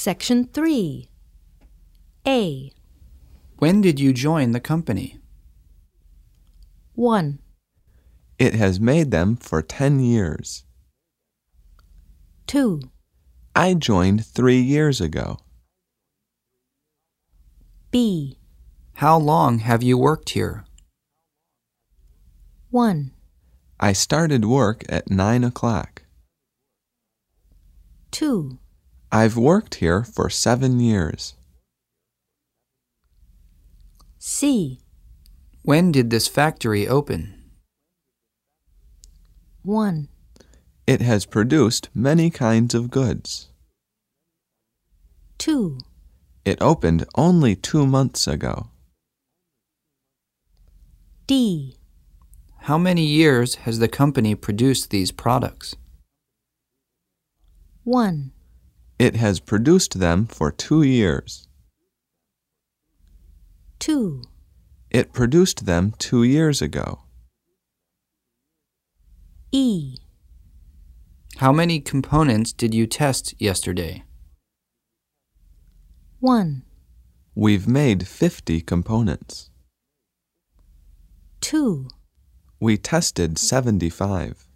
Section 3. A. When did you join the company? 1, It has made them for 10 years. 2, I joined 3 years ago. B. How long have you worked here? 1, I started work at 9 o'clock. 2, I've worked here for 7 years. C. When did this factory open? 1, It has produced many kinds of goods. 2, It opened only 2 months ago. D. How many years has the company produced these products? 1, It has produced them for 2 years. 2, It produced them 2 years ago. E. How many components did you test yesterday? 1, We've made 50 components. 2, We tested 75.